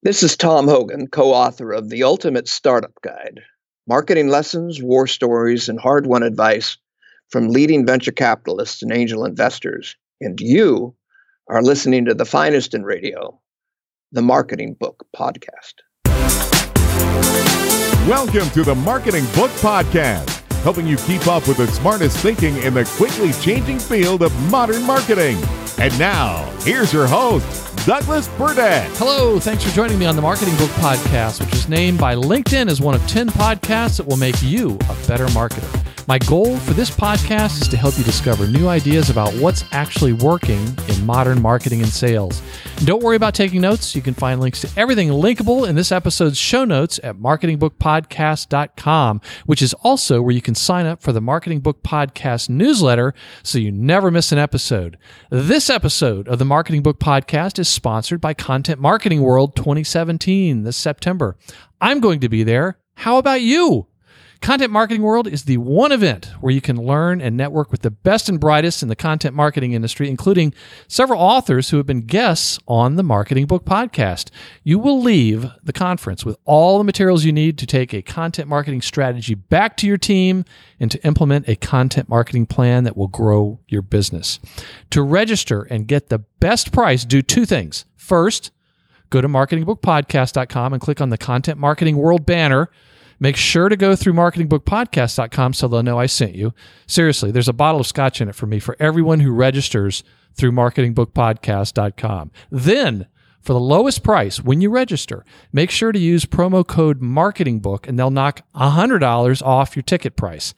This is Tom Hogan, co-author of The Ultimate Startup Guide, Marketing Lessons, War Stories, and Hard-Won Advice from Leading Venture Capitalists and Angel Investors. And you are listening to the finest in radio, the Marketing Book Podcast. Welcome to the Marketing Book Podcast, helping you keep up with the smartest thinking in the quickly changing field of modern marketing. And now, here's your host, Douglas Burdett. Hello, thanks for joining me on the Marketing Book Podcast, which is named by LinkedIn as one of 10 podcasts that will make you a better marketer. My goal for this podcast is to help you discover new ideas about what's actually working in modern marketing and sales. And don't worry about taking notes. You can find links to everything linkable in this episode's show notes at marketingbookpodcast.com, which is also where you can sign up for the Marketing Book Podcast newsletter so you never miss an episode. This episode of the Marketing Book Podcast is sponsored by Content Marketing World 2017 this September. I'm going to be there. How about you? Content Marketing World is the one event where you can learn and network with the best and brightest in the content marketing industry, including several authors who have been guests on the Marketing Book Podcast. You will leave the conference with all the materials you need to take a content marketing strategy back to your team and to implement a content marketing plan that will grow your business. To register and get the best price, do two things. First, go to marketingbookpodcast.com and click on the Content Marketing World banner. Make sure to go through marketingbookpodcast.com so they'll know I sent you. Seriously, there's a bottle of scotch in it for me for everyone who registers through marketingbookpodcast.com. Then, for the lowest price, when you register, make sure to use promo code MARKETINGBOOK and they'll knock $100 off your ticket price.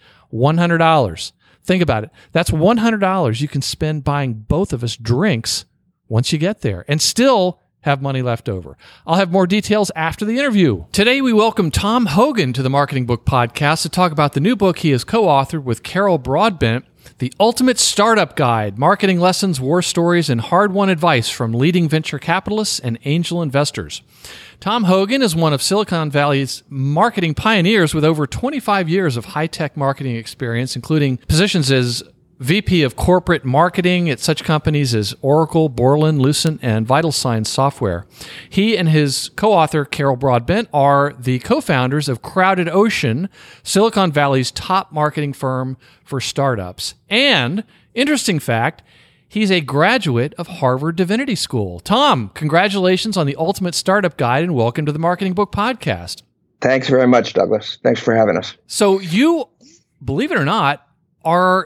$100. Think about it. That's $100 you can spend buying both of us drinks once you get there and still have money left over. I'll have more details after the interview. Today, we welcome Tom Hogan to the Marketing Book Podcast to talk about the new book he has co-authored with Carol Broadbent, The Ultimate Startup Guide, Marketing Lessons, War Stories, and Hard-Won Advice from Leading Venture Capitalists and Angel Investors. Tom Hogan is one of Silicon Valley's marketing pioneers with over 25 years of high-tech marketing experience, including positions as VP of Corporate Marketing at such companies as Oracle, Borland, Lucent, and Vital Signs Software. He and his co-author, Carol Broadbent, are the co-founders of Crowded Ocean, Silicon Valley's top marketing firm for startups. And, interesting fact, he's a graduate of Harvard Divinity School. Tom, congratulations on the Ultimate Startup Guide and welcome to the Marketing Book Podcast. Thanks very much, Douglas. Thanks for having us. So you, believe it or not, are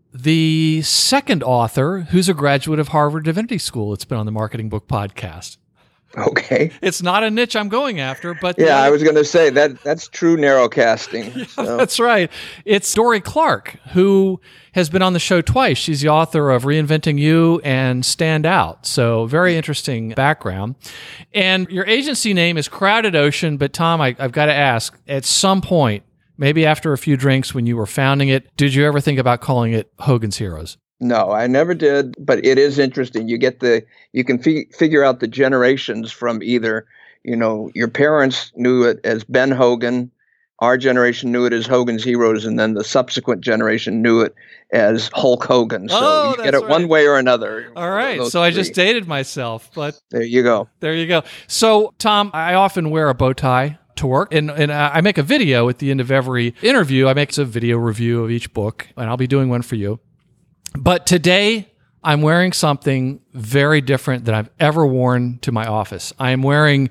the second author who's a graduate of Harvard Divinity School. It's been on the Marketing Book Podcast. Okay. It's not a niche I'm going after, but yeah, I was going to say that's true narrowcasting. Yeah, so. That's right. It's Dorie Clark, who has been on the show twice. She's the author of Reinventing You and Stand Out. So very interesting background. And your agency name is Crowded Ocean, but Tom, I've got to ask, at some point, maybe after a few drinks when you were founding it, did you ever think about calling it Hogan's Heroes? No, I never did, but it is interesting. You can figure out the generations from either, your parents knew it as Ben Hogan, our generation knew it as Hogan's Heroes, and then the subsequent generation knew it as Hulk Hogan. So you get it one way or another. All right. So I just dated myself, but there you go. There you go. So Tom, I often wear a bow tie to work. And I make a video at the end of every interview. I make a video review of each book, and I'll be doing one for you. But today, I'm wearing something very different than I've ever worn to my office. I am wearing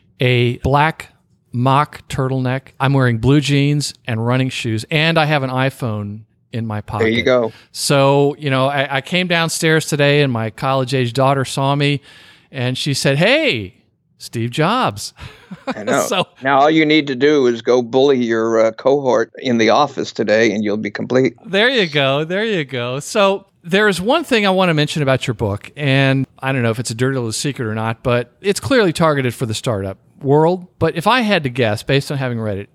a black mock turtleneck. I'm wearing blue jeans and running shoes, and I have an iPhone in my pocket. There you go. So, I came downstairs today, and my college-age daughter saw me, and she said, "Hey, Steve Jobs." I know. So, now all you need to do is go bully your cohort in the office today and you'll be complete. There you go. There you go. So there's one thing I want to mention about your book, and I don't know if it's a dirty little secret or not, but it's clearly targeted for the startup world. But if I had to guess, based on having read it,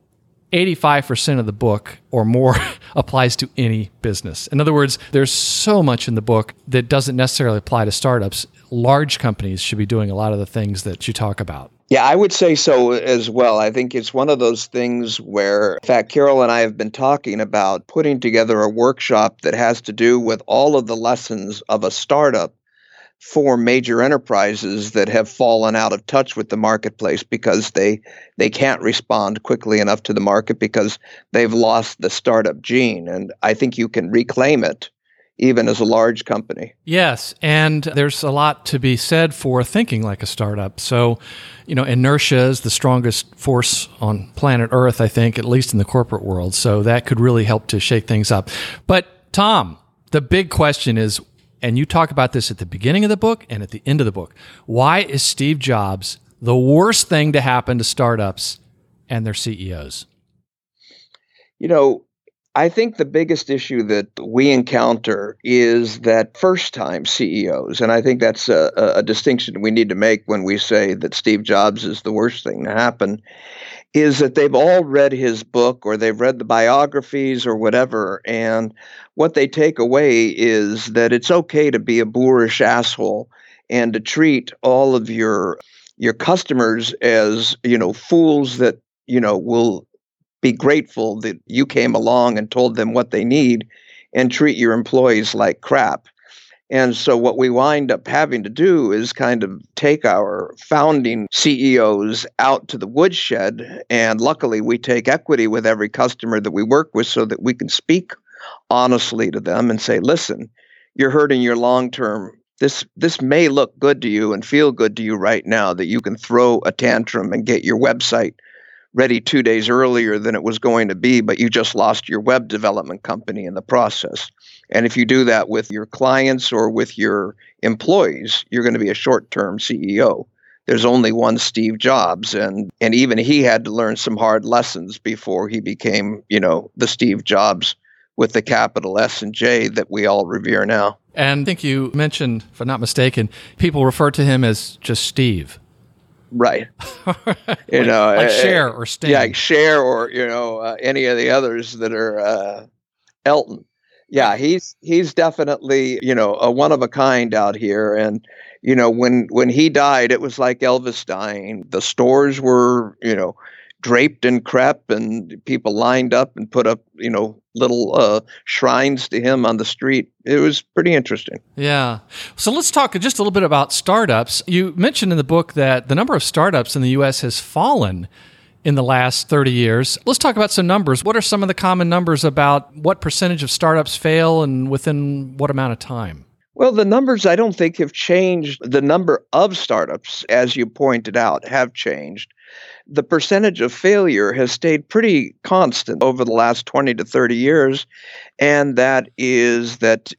85% of the book or more applies to any business. In other words, there's so much in the book that doesn't necessarily apply to startups. Large companies should be doing a lot of the things that you talk about. Yeah, I would say so as well. I think it's one of those things where, in fact, Carol and I have been talking about putting together a workshop that has to do with all of the lessons of a startup 4 major enterprises that have fallen out of touch with the marketplace because they can't respond quickly enough to the market because they've lost the startup gene. And I think you can reclaim it even as a large company. Yes, and there's a lot to be said for thinking like a startup. So, inertia is the strongest force on planet Earth, I think, at least in the corporate world. So that could really help to shake things up. But Tom, the big question is, and you talk about this at the beginning of the book and at the end of the book, why is Steve Jobs the worst thing to happen to startups and their CEOs? I think the biggest issue that we encounter is that first-time CEOs, and I think that's a distinction we need to make when we say that Steve Jobs is the worst thing to happen, is that they've all read his book or they've read the biographies or whatever, and what they take away is that it's okay to be a boorish asshole and to treat all of your customers as, fools that, will be grateful that you came along and told them what they need, and treat your employees like crap. And so what we wind up having to do is kind of take our founding CEOs out to the woodshed. And luckily, we take equity with every customer that we work with so that we can speak honestly to them and say, listen, you're hurting your long-term. This may look good to you and feel good to you right now that you can throw a tantrum and get your website ready 2 days earlier than it was going to be, but you just lost your web development company in the process. And if you do that with your clients or with your employees, you're going to be a short-term CEO. There's only one Steve Jobs, and even he had to learn some hard lessons before he became, the Steve Jobs with the capital S and J that we all revere now. And I think you mentioned, if I'm not mistaken, people refer to him as just Steve. Right. like Cher or Sting. Yeah, like Cher or, any of the others that are Elton. Yeah, he's definitely, a one of a kind out here. And, when he died, it was like Elvis dying. The stores were, draped in crepe and people lined up and put up, little shrines to him on the street. It was pretty interesting. Yeah. So let's talk just a little bit about startups. You mentioned in the book that the number of startups in the U.S. has fallen in the last 30 years. Let's talk about some numbers. What are some of the common numbers about what percentage of startups fail and within what amount of time? Well, the numbers I don't think have changed. The number of startups, as you pointed out, have changed. The percentage of failure has stayed pretty constant over the last 20 to 30 years. And that is that,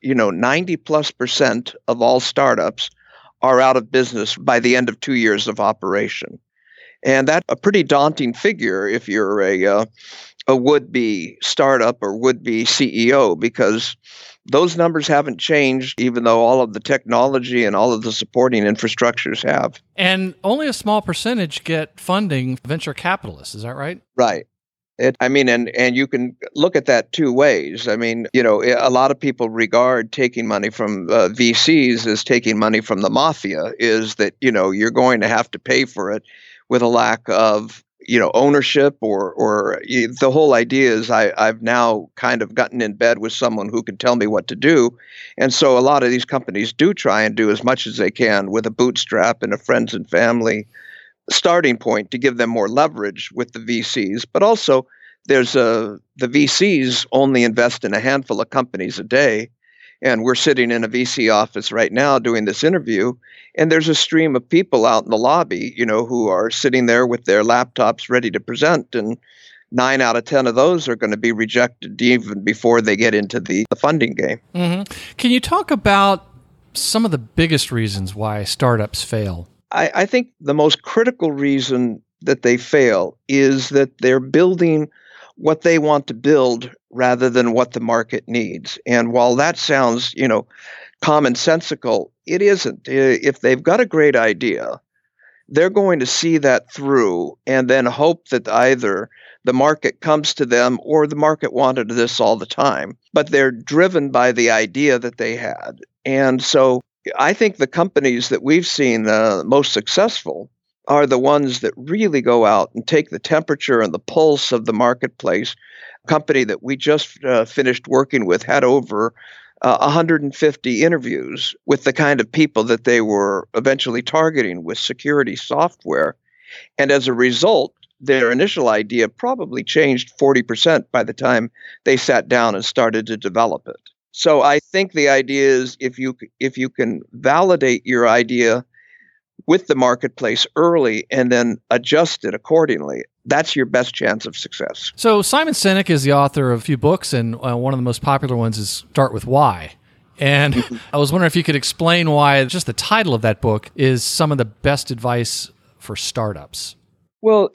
90+% of all startups are out of business by the end of 2 years of operation. And that's a pretty daunting figure if you're a would-be startup or would-be CEO, because those numbers haven't changed, even though all of the technology and all of the supporting infrastructures have. And only a small percentage get funding venture capitalists. Is that right? Right. And you can look at that two ways. A lot of people regard taking money from VCs as taking money from the mafia, is that, you're going to have to pay for it with a lack of ownership or the whole idea is I've now kind of gotten in bed with someone who can tell me what to do. And so a lot of these companies do try and do as much as they can with a bootstrap and a friends and family starting point to give them more leverage with the VCs. But also there's the VCs only invest in a handful of companies a day. And we're sitting in a VC office right now doing this interview, and there's a stream of people out in the lobby, who are sitting there with their laptops ready to present, and 9 out of 10 of those are going to be rejected even before they get into the funding game. Mm-hmm. Can you talk about some of the biggest reasons why startups fail? I think the most critical reason that they fail is that they're building what they want to build rather than what the market needs. And while that sounds, commonsensical, it isn't. If they've got a great idea, they're going to see that through and then hope that either the market comes to them or the market wanted this all the time. But they're driven by the idea that they had. And so I think the companies that we've seen most successful are the ones that really go out and take the temperature and the pulse of the marketplace. A company that we just finished working with had over 150 interviews with the kind of people that they were eventually targeting with security software. And as a result, their initial idea probably changed 40% by the time they sat down and started to develop it. So I think the idea is if you can validate your idea with the marketplace early and then adjust it accordingly, that's your best chance of success. So Simon Sinek is the author of a few books, and one of the most popular ones is Start With Why. And I was wondering if you could explain why just the title of that book is some of the best advice for startups. Well,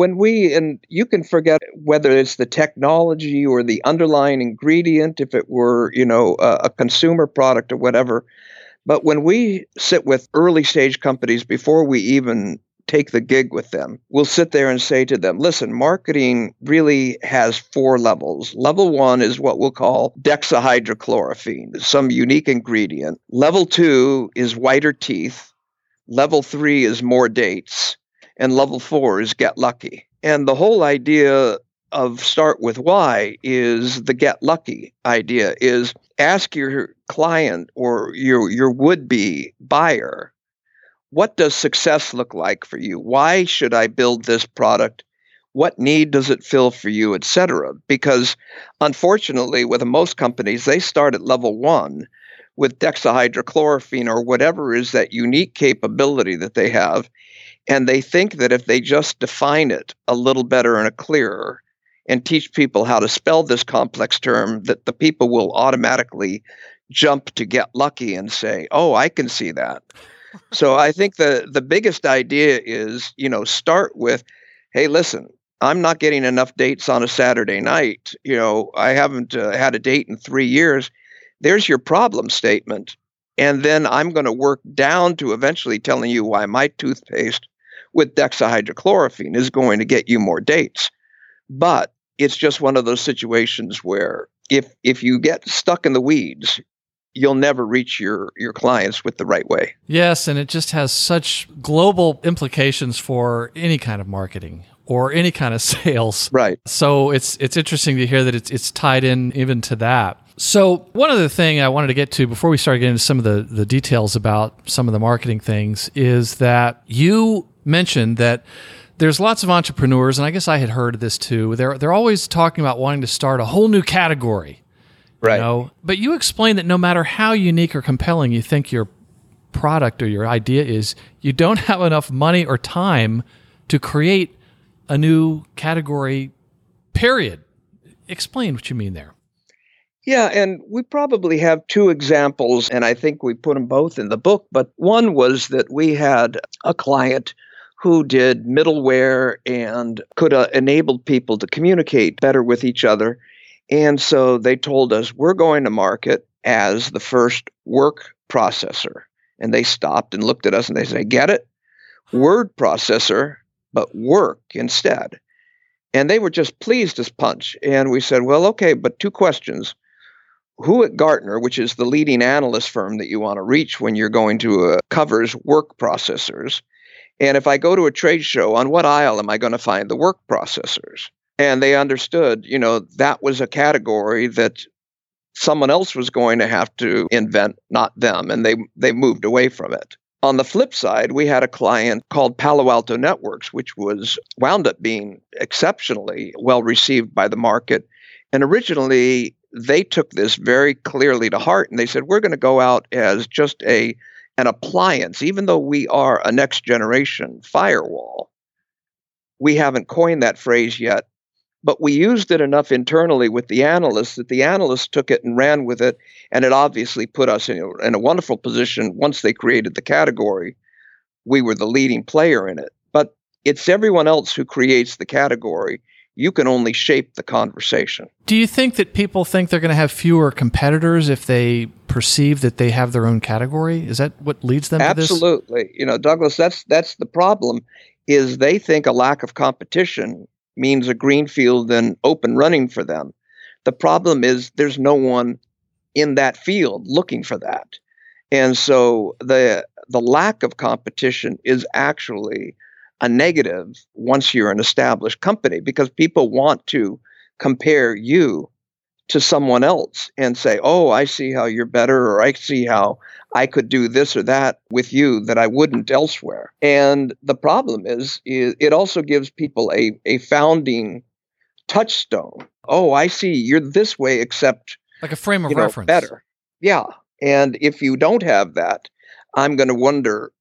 and you can forget whether it's the technology or the underlying ingredient, if it were, a consumer product or whatever. But when we sit with early stage companies before we even take the gig with them, we'll sit there and say to them, listen, marketing really has 4 levels. Level 1 is what we'll call dexahydrochlorophene, some unique ingredient. Level 2 is whiter teeth. Level 3 is more dates. And level 4 is get lucky. And the whole idea of Start With Why is the get lucky idea, is ask your client or your would-be buyer, what does success look like for you? Why should I build this product? What need does it fill for you, et cetera? Because unfortunately, with most companies, they start at level 1 with dexahydrochlorophene or whatever is that unique capability that they have. And they think that if they just define it a little better and clearer and teach people how to spell this complex term, that the people will automatically jump to get lucky and say, oh, I can see that. So I think the biggest idea is, start with, hey, listen, I'm not getting enough dates on a Saturday night. I haven't had a date in 3 years. There's your problem statement. And then I'm going to work down to eventually telling you why my toothpaste with dexahydrochlorophene is going to get you more dates. But it's just one of those situations where if you get stuck in the weeds, you'll never reach your clients with the right way. Yes, and it just has such global implications for any kind of marketing or any kind of sales. Right. So it's interesting to hear that it's tied in even to that. So one other thing I wanted to get to before we start getting into some of the details about some of the marketing things is that you mentioned that there's lots of entrepreneurs, and I guess I had heard of this too. They're always talking about wanting to start a whole new category. Right. But you explained that no matter how unique or compelling you think your product or your idea is, you don't have enough money or time to create a new category, period. Explain what you mean there. Yeah, and we probably have 2 examples, and I think we put them both in the book. But one was that we had a client who did middleware and could enable people to communicate better with each other. And so they told us, we're going to market as the first work processor. And they stopped and looked at us and they said, get it? Word processor, but work instead. And they were just pleased as punch. And we said, well, okay, but 2 questions. Who at Gartner, which is the leading analyst firm that you want to reach when you're going to covers work processors? And if I go to a trade show, on what aisle am I going to find the work processors? And they understood, that was a category that someone else was going to have to invent, not them. And they moved away from it. On the flip side, we had a client called Palo Alto Networks, which wound up being exceptionally well received by the market. And originally, they took this very clearly to heart, and they said, we're going to go out as just an appliance, even though we are a next generation firewall. We haven't coined that phrase yet, but we used it enough internally with the analysts that the analysts took it and ran with it, and it obviously put us in a wonderful position. Once they created the category, we were the leading player in it. But it's everyone else who creates the category. You can only shape the conversation. Do you think that people think they're going to have fewer competitors if they perceive that they have their own category? Is that what leads them to this? Absolutely. Douglas, that's the problem, is they think a lack of competition means a greenfield and open running for them. The problem is there's no one in that field looking for that. And so the lack of competition is actually a negative once you're an established company, because people want to compare you to someone else and say, oh, I see how you're better, or I see how I could do this or that with you that I wouldn't elsewhere. And the problem is it also gives people a founding touchstone. Oh, I see you're this way, except like a frame of reference. Better. Yeah. And if you don't have that, I'm going to wonder,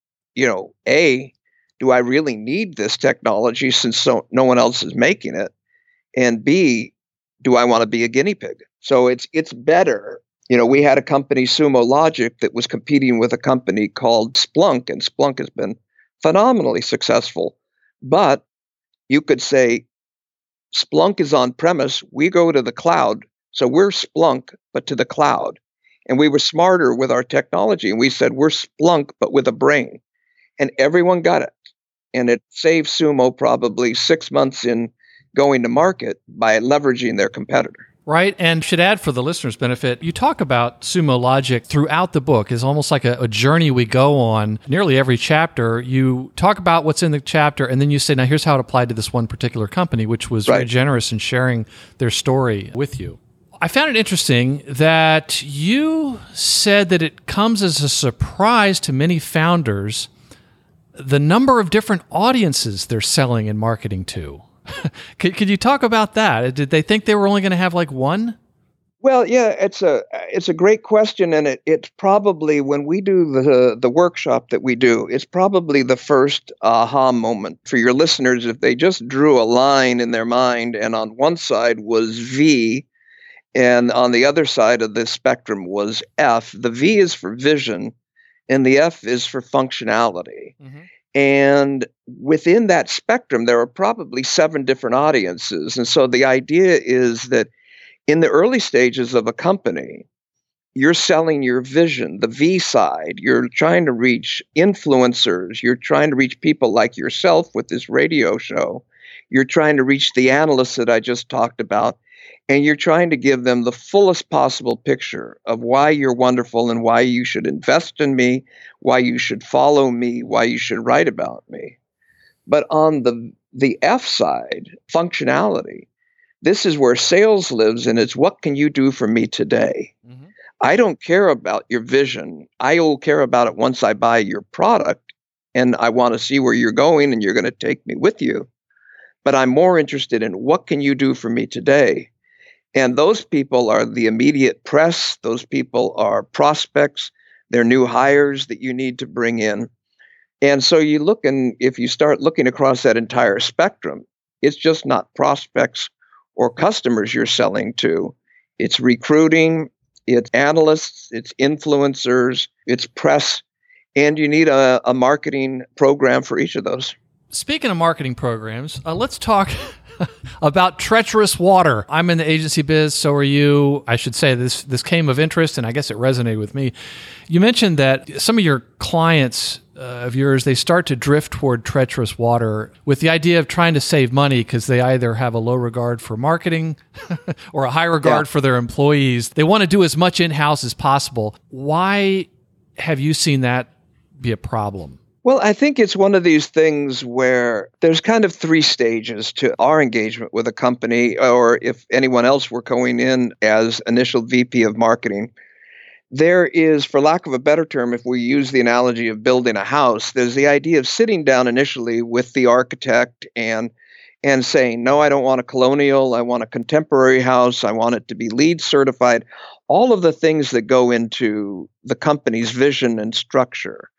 A, do I really need this technology since no one else is making it? And B, do I want to be a guinea pig? So it's better. We had a company, Sumo Logic, that was competing with a company called Splunk, and Splunk has been phenomenally successful. But you could say Splunk is on premise. We go to the cloud. So we're Splunk, but to the cloud. And we were smarter with our technology. And we said, we're Splunk, but with a brain. And everyone got it. And it saved Sumo probably 6 months in going to market by leveraging their competitor. Right. And should add for the listener's benefit, you talk about Sumo Logic throughout the book. It's almost like a journey we go on nearly every chapter. You talk about what's in the chapter, and then you say, now here's how it applied to this one particular company, which was very generous in sharing their story with you. I found it interesting that you said that it comes as a surprise to many founders the number of different audiences they're selling and marketing to. Could you talk about that? Did they think they were only going to have like one? Well, yeah, it's a great question, and it's probably, when we do the workshop that we do, it's probably the first aha moment for your listeners if they just drew a line in their mind, and on one side was V, and on the other side of the spectrum was F. The V is for vision, and the F is for functionality. Mm-hmm. And within that spectrum, there are probably 7 different audiences. And so the idea is that in the early stages of a company, you're selling your vision, the V side. You're trying to reach influencers. You're trying to reach people like yourself with this radio show. You're trying to reach the analysts that I just talked about. And you're trying to give them the fullest possible picture of why you're wonderful and why you should invest in me, why you should follow me, why you should write about me. But on the F side, functionality, this is where sales lives, and it's what can you do for me today? Mm-hmm. I don't care about your vision. I will care about it once I buy your product, and I want to see where you're going, and you're going to take me with you. But I'm more interested in what can you do for me today? And those people are the immediate press. Those people are prospects. They're new hires that you need to bring in. And so you look, and if you start looking across that entire spectrum, it's just not prospects or customers you're selling to. It's recruiting, it's analysts, it's influencers, it's press, and you need a marketing program for each of those. Speaking of marketing programs, let's talk about treacherous water. I'm in the agency biz, so are you. I should say this came of interest, and I guess it resonated with me. You mentioned that some of your clients of yours, they start to drift toward treacherous water with the idea of trying to save money because they either have a low regard for marketing or a high regard for their employees. They want to do as much in-house as possible. Why have you seen that be a problem? Well, I think it's one of these things where there's kind of 3 stages to our engagement with a company, or if anyone else were going in as initial VP of marketing. There is, for lack of a better term, if we use the analogy of building a house, there's the idea of sitting down initially with the architect and saying, no, I don't want a colonial, I want a contemporary house, I want it to be LEED certified, all of the things that go into the company's vision and structure.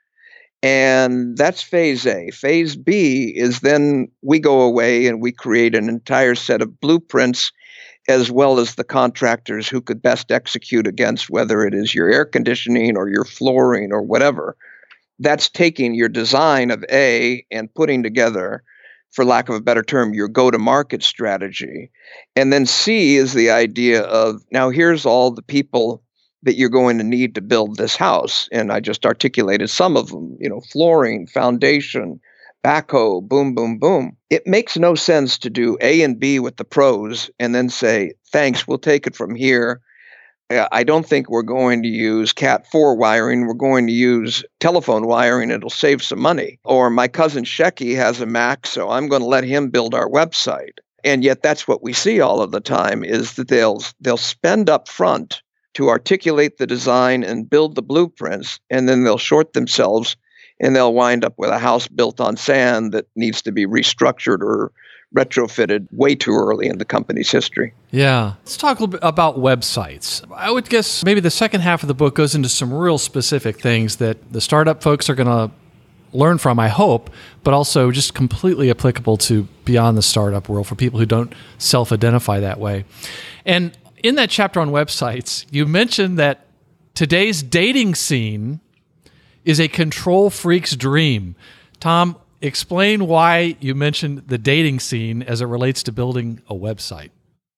And that's phase A. Phase B is then we go away and we create an entire set of blueprints, as well as the contractors who could best execute against whether it is your air conditioning or your flooring or whatever. That's taking your design of A and putting together, for lack of a better term, your go-to-market strategy. And then C is the idea of, now here's all the people that you're going to need to build this house. And I just articulated some of them, flooring, foundation, backhoe, boom, boom, boom. It makes no sense to do A and B with the pros and then say, thanks, we'll take it from here. I don't think we're going to use Cat4 wiring. We're going to use telephone wiring. It'll save some money. Or my cousin Shecky has a Mac, so I'm going to let him build our website. And yet that's what we see all of the time, is that they'll spend up front to articulate the design and build the blueprints, and then they'll short themselves and they'll wind up with a house built on sand that needs to be restructured or retrofitted way too early in the company's history. Yeah. Let's talk a little bit about websites. I would guess maybe the second half of the book goes into some real specific things that the startup folks are going to learn from, I hope, but also just completely applicable to beyond the startup world for people who don't self-identify that way. And in that chapter on websites, you mentioned that today's dating scene is a control freak's dream. Tom, explain why you mentioned the dating scene as it relates to building a website.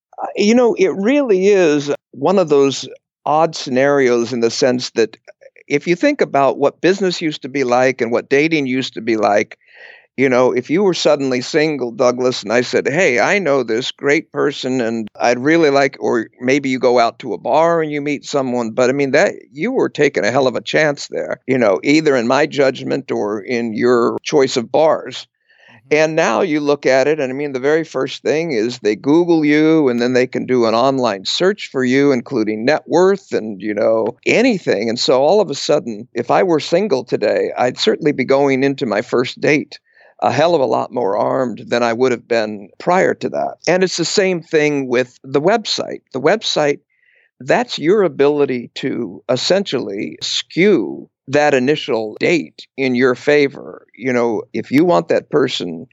It really is one of those odd scenarios in the sense that if you think about what business used to be like and what dating used to be like, if you were suddenly single, Douglas, and I said, hey, I know this great person and I'd really like, or maybe you go out to a bar and you meet someone, but that you were taking a hell of a chance there, either in my judgment or in your choice of bars. And now you look at it, and the very first thing is they Google you, and then they can do an online search for you, including net worth and, anything. And so all of a sudden, if I were single today, I'd certainly be going into my first date a hell of a lot more armed than I would have been prior to that. And it's the same thing with the website. The website, that's your ability to essentially skew that initial date in your favor. If you want that person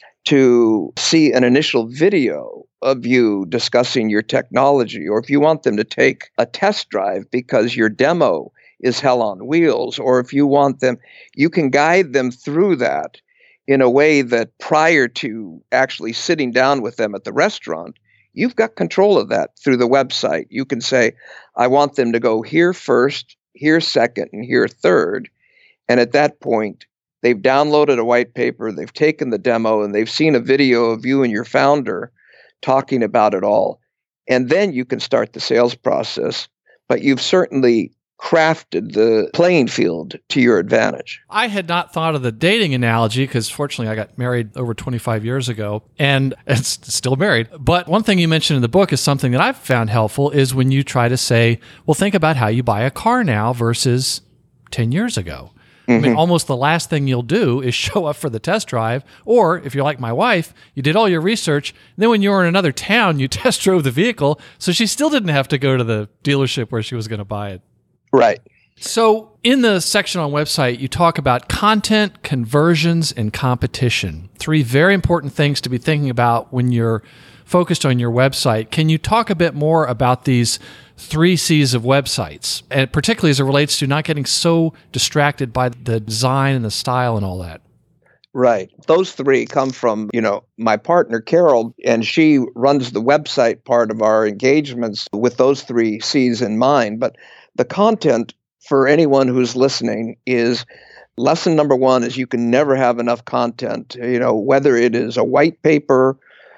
to see an initial video of you discussing your technology, or if you want them to take a test drive because your demo is hell on wheels, or if you want them, you can guide them through that in a way that prior to actually sitting down with them at the restaurant, you've got control of that through the website. You can say, I want them to go here first, here second, and here third. And at that point, they've downloaded a white paper, they've taken the demo, and they've seen a video of you and your founder talking about it all. And then you can start the sales process. But you've certainly crafted the playing field to your advantage. I had not thought of the dating analogy because fortunately I got married over 25 years ago and it's still married. But one thing you mentioned in the book is something that I've found helpful is when you try to say, well, think about how you buy a car now versus 10 years ago. Mm-hmm. Almost the last thing you'll do is show up for the test drive. Or if you're like my wife, you did all your research. And then when you were in another town, you test drove the vehicle. So she still didn't have to go to the dealership where she was going to buy it. Right. So in the section on website, you talk about content, conversions, and competition. 3 very important things to be thinking about when you're focused on your website. Can you talk a bit more about these 3 C's of websites, and particularly as it relates to not getting so distracted by the design and the style and all that? Right. Those 3 come from, my partner, Carol, and she runs the website part of our engagements with those 3 C's in mind. But the content for anyone who's listening is lesson number 1 is you can never have enough content, whether it is a white paper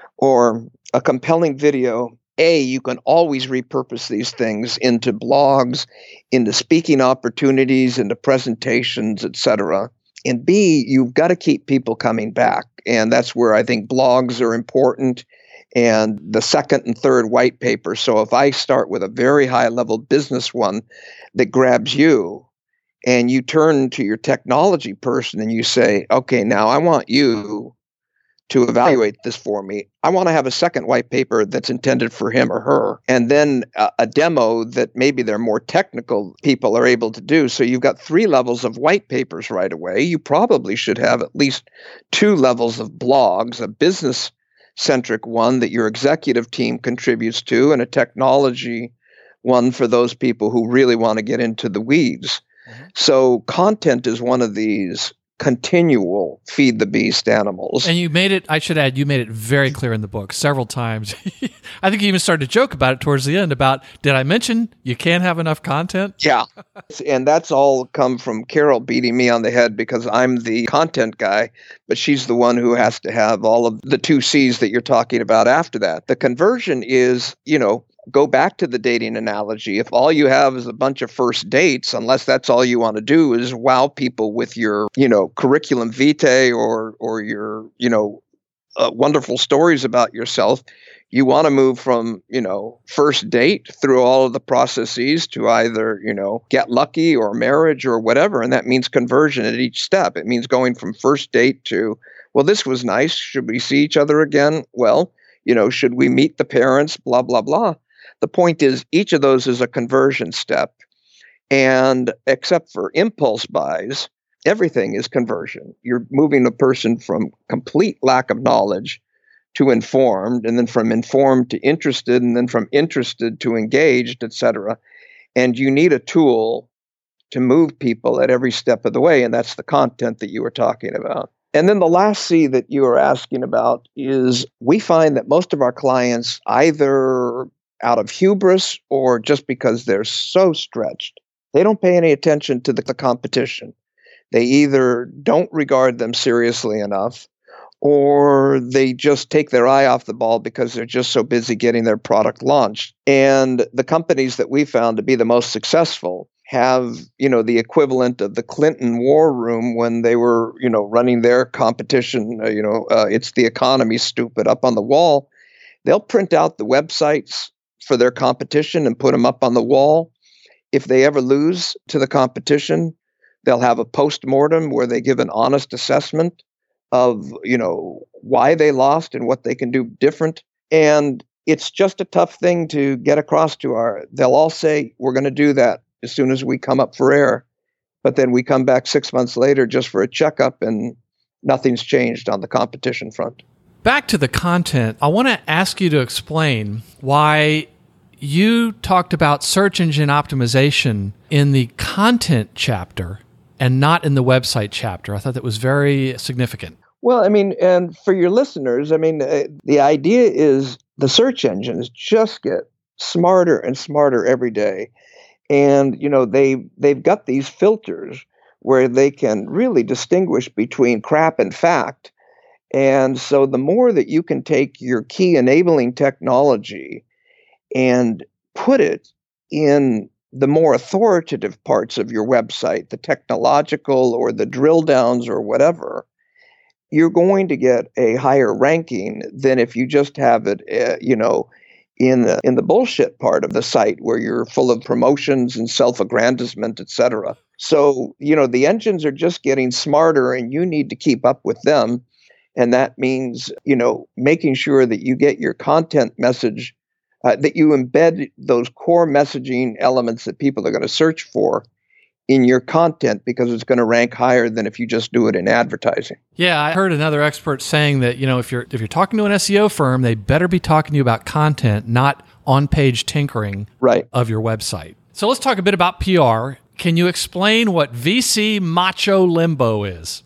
or a compelling video. You can always repurpose these things into blogs, into speaking opportunities, into presentations, etc. And B, you've got to keep people coming back. And that's where I think blogs are important. And the second and third white paper. So if I start with a very high level business one that grabs you and you turn to your technology person and you say, okay, now I want you to evaluate this for me. I want to have a second white paper that's intended for him or her, and then a demo that maybe they're more technical people are able to do. So you've got 3 levels of white papers right away. You probably should have at least 2 levels of blogs, a business-centric one that your executive team contributes to, and a technology one for those people who really want to get into the weeds. Mm-hmm. So content is one of these continual feed the beast animals. And you made it, I should add, you made it very clear in the book several times. I think you even started to joke about it towards the end about, did I mention you can't have enough content? Yeah. And that's all come from Carol beating me on the head because I'm the content guy, but she's the one who has to have all of the 2 C's that you're talking about after that. The conversion is, go back to the dating analogy. If all you have is a bunch of first dates, unless that's all you want to do is wow people with your, curriculum vitae or your, wonderful stories about yourself. You want to move from, first date through all of the processes to either, get lucky or marriage or whatever. And that means conversion at each step. It means going from first date to, well, this was nice. Should we see each other again? Well, should we meet the parents? Blah, blah, blah. The point is, each of those is a conversion step. And except for impulse buys, everything is conversion. You're moving a person from complete lack of knowledge to informed, and then from informed to interested, and then from interested to engaged, etc. And you need a tool to move people at every step of the way, and that's the content that you were talking about. And then the last C that you were asking about is we find that most of our clients, either out of hubris or just because they're so stretched, they don't pay any attention to the competition. They either don't regard them seriously enough, or they just take their eye off the ball because they're just so busy getting their product launched. And the companies that we found to be the most successful have, the equivalent of the Clinton war room when they were, running their competition, it's the economy, stupid, up on the wall. They'll print out the websites for their competition and put them up on the wall. If they ever lose to the competition, they'll have a post-mortem where they give an honest assessment of, why they lost and what they can do different. And it's just a tough thing to get across to they'll all say, we're going to do that as soon as we come up for air. But then we come back 6 months later just for a checkup and nothing's changed on the competition front. Back to the content, I want to ask you to explain why you talked about search engine optimization in the content chapter and not in the website chapter. I thought that was very significant. Well, and for your listeners, the idea is the search engines just get smarter and smarter every day. And, they've got these filters where they can really distinguish between crap and fact. And so the more that you can take your key enabling technology and put it in the more authoritative parts of your website, the technological or the drill downs or whatever, you're going to get a higher ranking than if you just have it, in the bullshit part of the site where you're full of promotions and self-aggrandizement, etc. So, the engines are just getting smarter and you need to keep up with them. And that means, making sure that you get your content message, that you embed those core messaging elements that people are going to search for in your content, because it's going to rank higher than if you just do it in advertising. Yeah, I heard another expert saying that, if you're talking to an SEO firm, they better be talking to you about content, not on-page tinkering of your website. So let's talk a bit about PR. Can you explain what VC macho limbo is?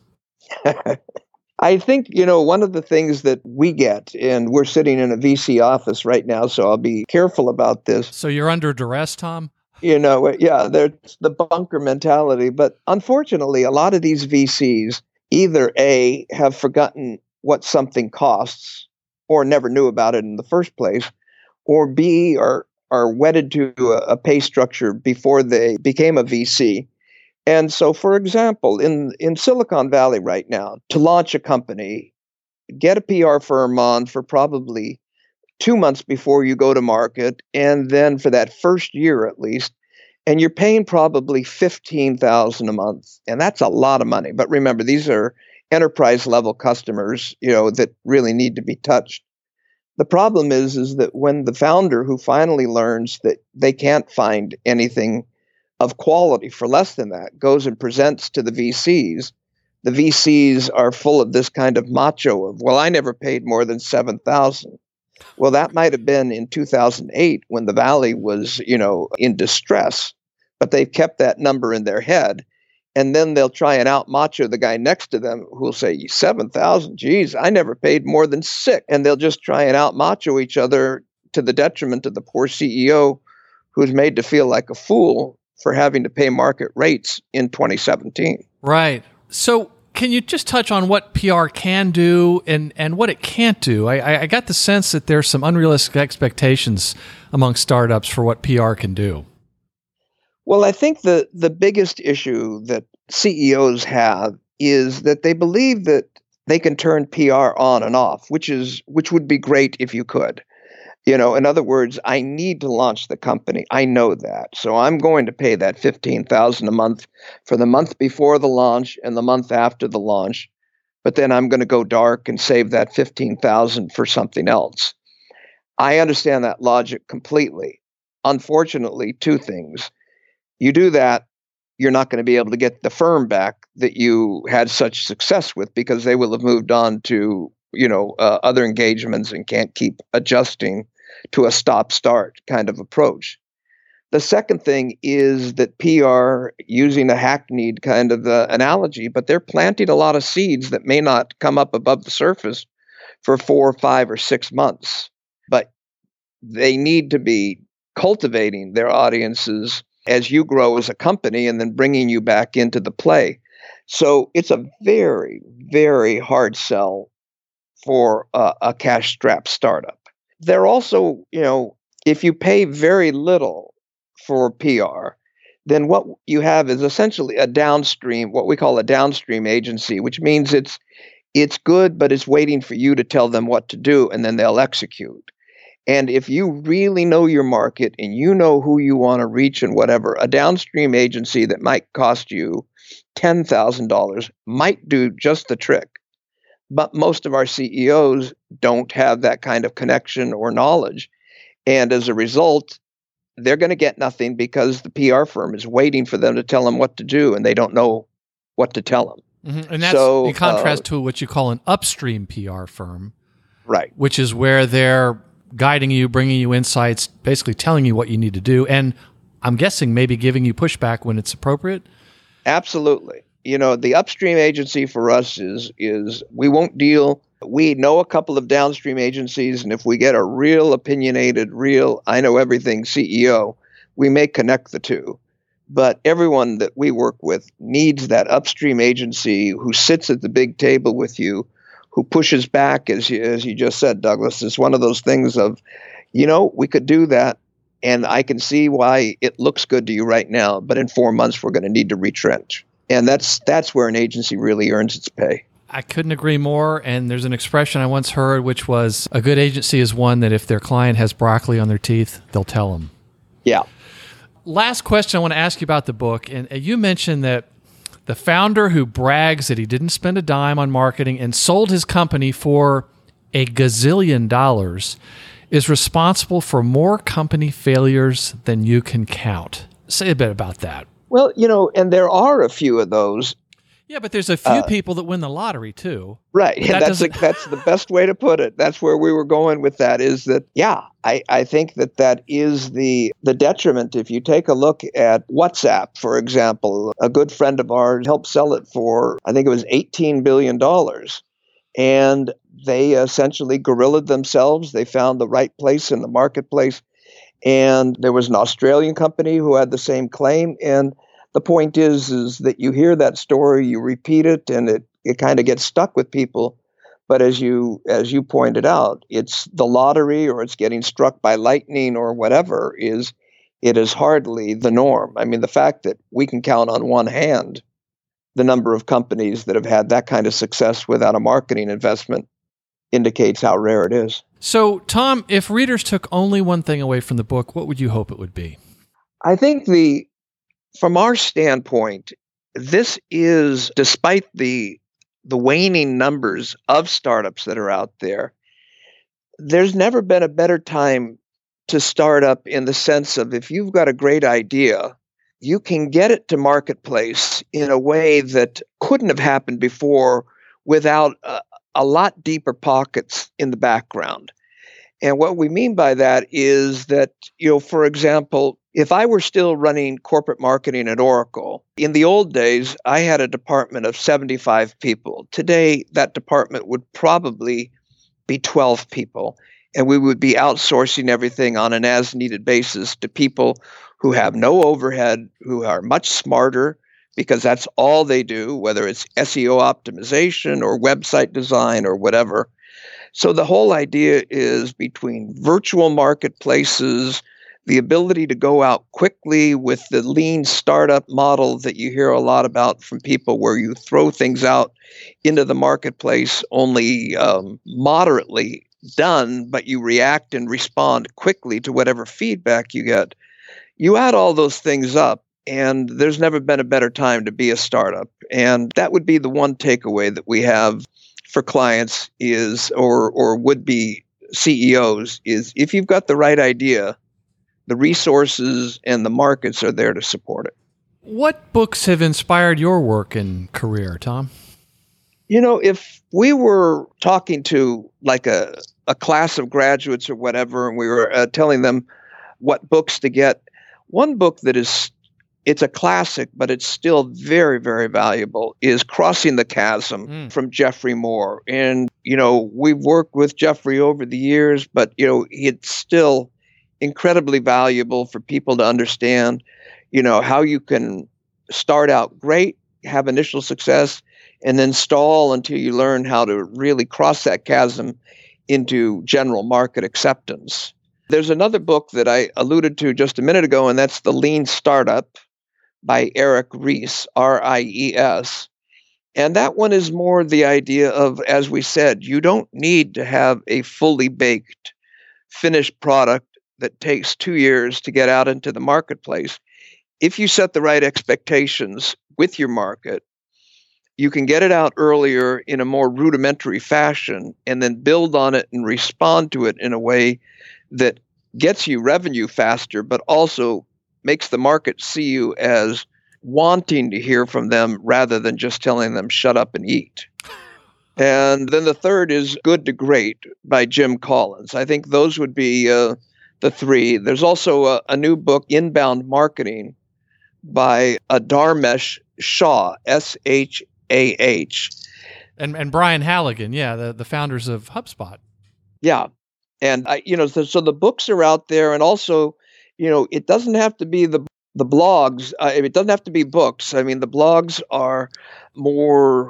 I think, one of the things that we get, and we're sitting in a VC office right now, so I'll be careful about this. So you're under duress, Tom? There's the bunker mentality. But unfortunately, a lot of these VCs either A, have forgotten what something costs or never knew about it in the first place, or B, are wedded to a pay structure before they became a VC. And so, for example, in Silicon Valley right now, to launch a company, get a PR firm on for probably 2 months before you go to market, and then for that first year at least, and you're paying probably $15,000 a month, and that's a lot of money. But remember, these are enterprise level customers, that really need to be touched. The problem is that when the founder who finally learns that they can't find anything of quality for less than that goes and presents to the VCs are full of this kind of macho of, well, I never paid more than $7,000. Well, that might have been in 2008 when the Valley was, in distress, but they've kept that number in their head. And then they'll try and out macho the guy next to them who will say, 7,000, geez, I never paid more than $6,000. And they'll just try and out macho each other to the detriment of the poor CEO who's made to feel like a fool for having to pay market rates in 2017. Right. So can you just touch on what PR can do and what it can't do? I got the sense that there's some unrealistic expectations among startups for what PR can do. Well, I think the biggest issue that CEOs have is that they believe that they can turn PR on and off, which would be great if you could. In other words, I need to launch the company. I know that. So I'm going to pay that $15,000 a month for the month before the launch and the month after the launch. But then I'm going to go dark and save that $15,000 for something else. I understand that logic completely. Unfortunately, two things. You do that, you're not going to be able to get the firm back that you had such success with, because they will have moved on to, other engagements and can't keep adjusting to a stop-start kind of approach. The second thing is that PR, using a hackneyed kind of analogy, but they're planting a lot of seeds that may not come up above the surface for 4, 5, or 6 months. But they need to be cultivating their audiences as you grow as a company and then bringing you back into the play. So it's a very, very hard sell for a cash-strapped startup. They're also, if you pay very little for PR, then what you have is essentially what we call a downstream agency, which means it's good, but it's waiting for you to tell them what to do, and then they'll execute. And if you really know your market and you know who you want to reach and whatever, a downstream agency that might cost you $10,000 might do just the trick. But most of our CEOs don't have that kind of connection or knowledge. And as a result, they're going to get nothing because the PR firm is waiting for them to tell them what to do, and they don't know what to tell them. Mm-hmm. And that's in contrast to what you call an upstream PR firm. Right. Which is where they're guiding you, bringing you insights, basically telling you what you need to do. And I'm guessing maybe giving you pushback when it's appropriate. Absolutely. The upstream agency for us is we won't deal. We know a couple of downstream agencies, and if we get a real opinionated, I know everything CEO, we may connect the two. But everyone that we work with needs that upstream agency who sits at the big table with you, who pushes back, as you just said, Douglas. It's one of those things of, we could do that, and I can see why it looks good to you right now, but in 4 months we're going to need to retrench. And that's where an agency really earns its pay. I couldn't agree more. And there's an expression I once heard, which was, a good agency is one that if their client has broccoli on their teeth, they'll tell them. Yeah. Last question I want to ask you about the book. And you mentioned that the founder who brags that he didn't spend a dime on marketing and sold his company for $1 gazillion is responsible for more company failures than you can count. Say a bit about that. Well, and there are a few of those. Yeah, but there's a few people that win the lottery too. Right. That's the best way to put it. That's where we were going with that, is that, I think that is the detriment. If you take a look at WhatsApp, for example, a good friend of ours helped sell it for, I think it was $18 billion. And they essentially guerrillaed themselves. They found the right place in the marketplace. And there was an Australian company who had the same claim. And the point is that you hear that story, you repeat it, and it kind of gets stuck with people. But as you pointed out, it's the lottery, or it's getting struck by lightning or whatever, it is hardly the norm. I mean, the fact that we can count on one hand the number of companies that have had that kind of success without a marketing investment indicates how rare it is. So, Tom, if readers took only one thing away from the book, what would you hope it would be? I think from our standpoint, this is, despite the waning numbers of startups that are out there, there's never been a better time to start up, in the sense of, if you've got a great idea, you can get it to marketplace in a way that couldn't have happened before without a lot deeper pockets in the background. And what we mean by that is that, for example, if I were still running corporate marketing at Oracle, in the old days, I had a department of 75 people. Today, that department would probably be 12 people, and we would be outsourcing everything on an as-needed basis to people who have no overhead, who are much smarter, because that's all they do, whether it's SEO optimization or website design or whatever. So the whole idea is, between virtual marketplaces, the ability to go out quickly with the lean startup model that you hear a lot about from people, where you throw things out into the marketplace only moderately done, but you react and respond quickly to whatever feedback you get. You add all those things up, and there's never been a better time to be a startup. And that would be the one takeaway that we have for clients is, or would-be CEOs, is if you've got the right idea, the resources and the markets are there to support it. What books have inspired your work and career, Tom? If we were talking to like a class of graduates or whatever, and we were telling them what books to get, one book that it's a classic, but it's still very, very valuable, is Crossing the Chasm from Geoffrey Moore. And, we've worked with Geoffrey over the years, but, it's still incredibly valuable for people to understand, how you can start out great, have initial success, and then stall until you learn how to really cross that chasm into general market acceptance. There's another book that I alluded to just a minute ago, and that's The Lean Startup by Eric Ries, R-I-E-S. And that one is more the idea of, as we said, you don't need to have a fully baked, finished product that takes 2 years to get out into the marketplace. If you set the right expectations with your market, you can get it out earlier in a more rudimentary fashion and then build on it and respond to it in a way that gets you revenue faster, but also makes the market see you as wanting to hear from them rather than just telling them, shut up and eat. And then the third is Good to Great by Jim Collins. I think those would be the three. There's also a new book, Inbound Marketing, by Dharmesh Shah, S-H-A-H. And Brian Halligan, the founders of HubSpot. Yeah. And, so the books are out there. And also, it doesn't have to be the blogs. It doesn't have to be books. I mean, the blogs are more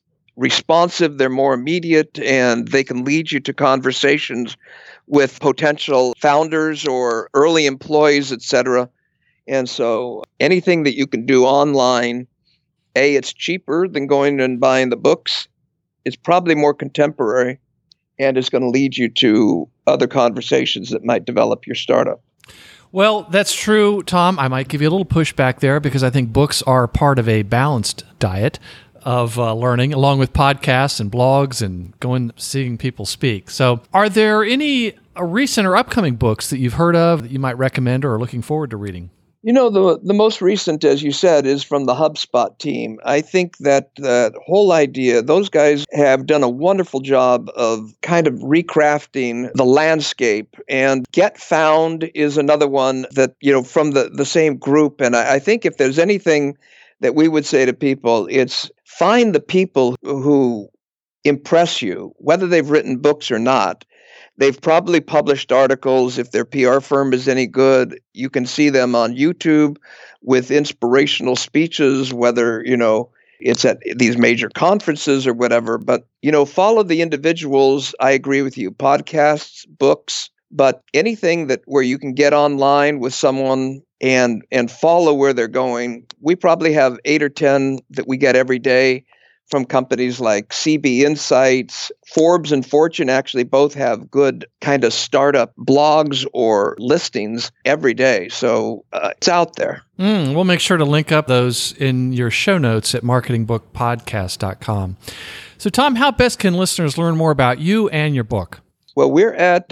responsive, they're more immediate, and they can lead you to conversations with potential founders or early employees, et cetera. And so anything that you can do online, it's cheaper than going and buying the books. It's probably more contemporary, and it's going to lead you to other conversations that might develop your startup. Well, that's true, Tom. I might give you a little pushback there because I think books are part of a balanced diet of learning, along with podcasts and blogs and seeing people speak. So are there any recent or upcoming books that you've heard of that you might recommend or are looking forward to reading? The most recent, as you said, is from the HubSpot team. I think that the whole idea, those guys have done a wonderful job of kind of recrafting the landscape. And Get Found is another one that, from the same group. And I think if there's anything that we would say to people, it's find the people who impress you, whether they've written books or not. They've probably published articles. If their PR firm is any good, you can see them on YouTube with inspirational speeches, whether, it's at these major conferences or whatever. But, follow the individuals. I agree with you. Podcasts, books, but anything where you can get online with someone and follow where they're going. We probably have 8 or 10 that we get every day from companies like CB Insights. Forbes and Fortune actually both have good kind of startup blogs or listings every day. So it's out there. We'll make sure to link up those in your show notes at marketingbookpodcast.com. So Tom, how best can listeners learn more about you and your book? Well, we're at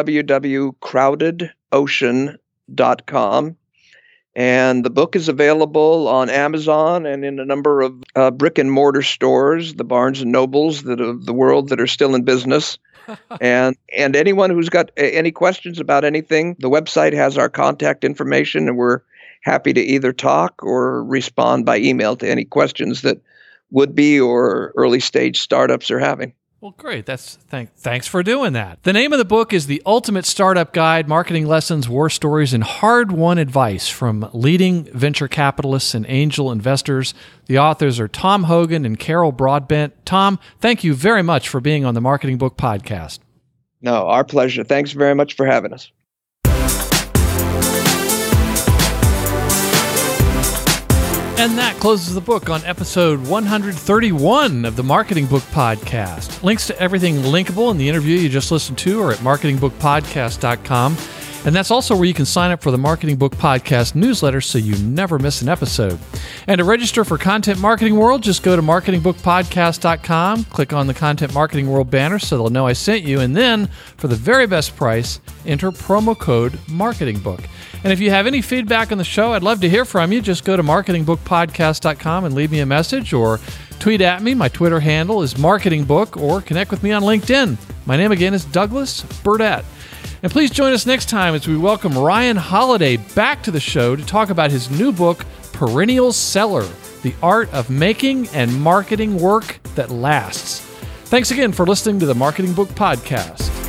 www.crowdedocean.com. And the book is available on Amazon and in a number of brick and mortar stores, the Barnes and Nobles of the world that are still in business. and anyone who's got any questions about anything, the website has our contact information, and we're happy to either talk or respond by email to any questions that would-be or early-stage startups are having. Well, great. Thanks for doing that. The name of the book is The Ultimate Startup Guide, Marketing Lessons, War Stories, and Hard-Won Advice from Leading Venture Capitalists and Angel Investors. The authors are Tom Hogan and Carol Broadbent. Tom, thank you very much for being on the Marketing Book Podcast. No, our pleasure. Thanks very much for having us. And that closes the book on episode 131 of the Marketing Book Podcast. Links to everything linkable in the interview you just listened to are at marketingbookpodcast.com. And that's also where you can sign up for the Marketing Book Podcast newsletter so you never miss an episode. And to register for Content Marketing World, just go to marketingbookpodcast.com, click on the Content Marketing World banner so they'll know I sent you, and then, for the very best price, enter promo code MarketingBook. And if you have any feedback on the show, I'd love to hear from you. Just go to marketingbookpodcast.com and leave me a message, or tweet at me. My Twitter handle is marketingbook, or connect with me on LinkedIn. My name again is Douglas Burdett. And please join us next time as we welcome Ryan Holiday back to the show to talk about his new book, Perennial Seller: The Art of Making and Marketing Work That Lasts. Thanks again for listening to the Marketing Book Podcast.